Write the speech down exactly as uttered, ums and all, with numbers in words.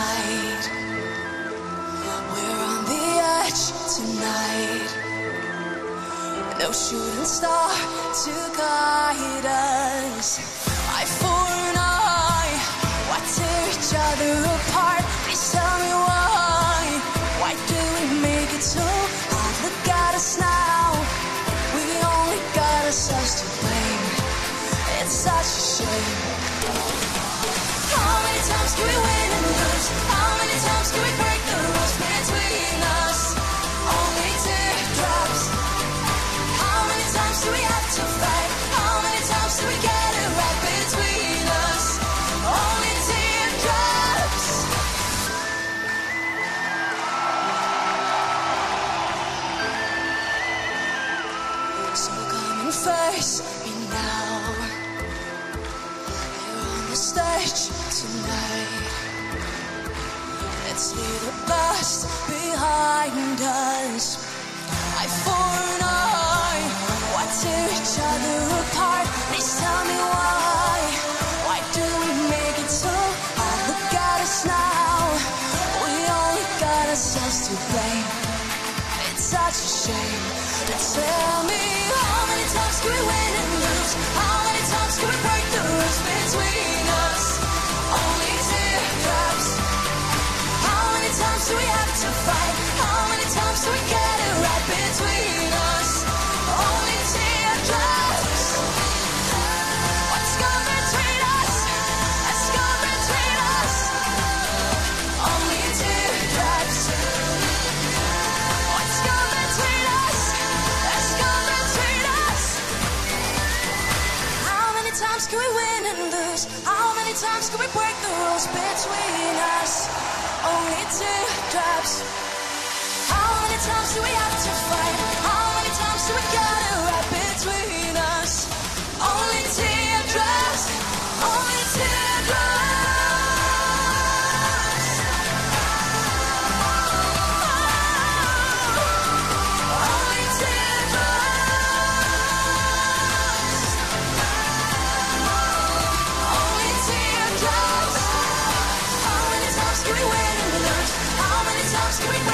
fight. We're on the edge tonight. No shooting star to guide us. Eye for an eye, why tear each other apart? Please tell me why. Why do we make it so hard? Look at us now. We only got ourselves to blame. It's such a shame. How many times can we win and lose? How many times can we break the rules between us? Only teardrops. How many times do we have to fight? How many times do we get it right between us? Only teardrops. So come and face me now. You're on the stage tonight. Let's leave the past behind us. Eye for an eye, why tear each other apart? Please tell me why. Why do we make it so hard? Look at us now. We only got ourselves to blame. It's such a shame. Tell me, how many times can we win and lose? How many times can we break the rules between us? Only teardrops. How many times do we have to fight? How many times do we get it right between us? Only teardrops. What's gone between us? What's gone between us? Only teardrops. What's gone between us? What's gone between us? How many times can we win and lose? How many times can we break the rules between us? Only teardrops. How many times do we have to fight? How many times do we get it right between us? Only teardrops. Only teardrops. Only teardrops. Only teardrops. How many times can we win and lose? How many times can we